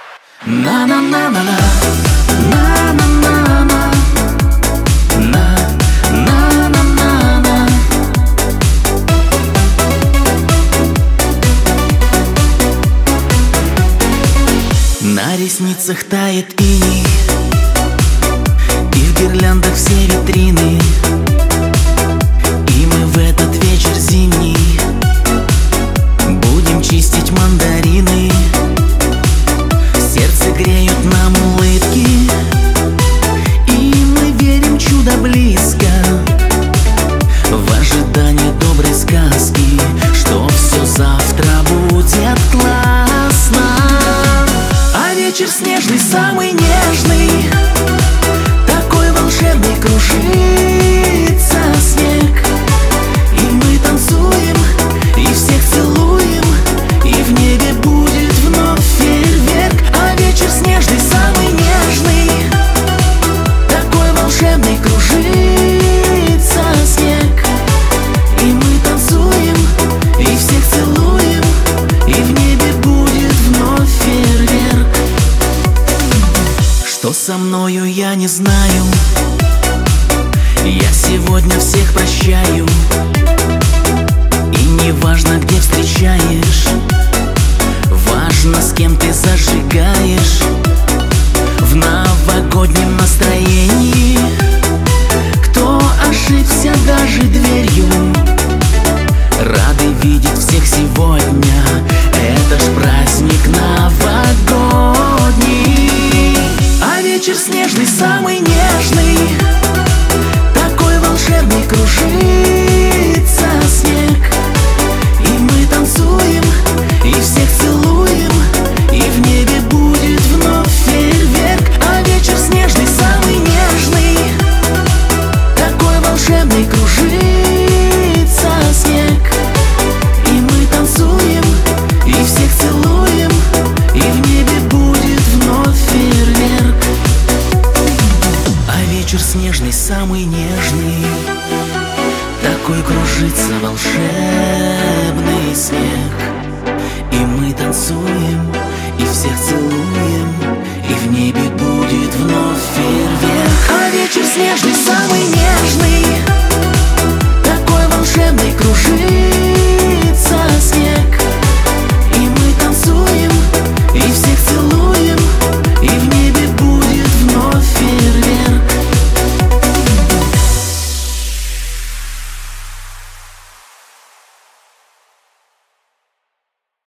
На на на на на на на на на на на на на. На ресницах тает иней, и в гирляндах все витрины. И мы в этот вечер зимний будем чистить мандарины. Сердце греют нам улыбки, и мы верим, чудо близко. В ожидании доброй сказки, что все завтра будет классно. А вечер снежный, самый нежный, такой волшебный, кружится снег. И мы танцуем, и всех целуем, и в небе будет вновь фейерверк. А вечер снежный, самый нежный, такой волшебный, кружится снег. И мы танцуем, и всех целуем, и в небе будет вновь фейерверк. Что со мною, я не знаю, я сегодня всех прощаю. И не важно, где встречаешь, важно, с кем ты зажигаешь. В новогоднем настроении кто ошибся даже дверью, рады видеть всех сегодня, это ж праздник новогодний. А вечер снежный, самый нежный, такой волшебный, кружится снег. И мы танцуем, и всех целуем, и в небе будет вновь фейерверк. А вечер снежный, самый нежный, такой волшебный, кружится снег. И мы танцуем, и всех целуем, и в небе будет вновь фейерверк. А вечер снежный, самый нежный, такой кружится волшебный снег. И мы танцуем, и всех целуем, и в небе будет вновь фейерверк. А вечер снежный, самый нежный,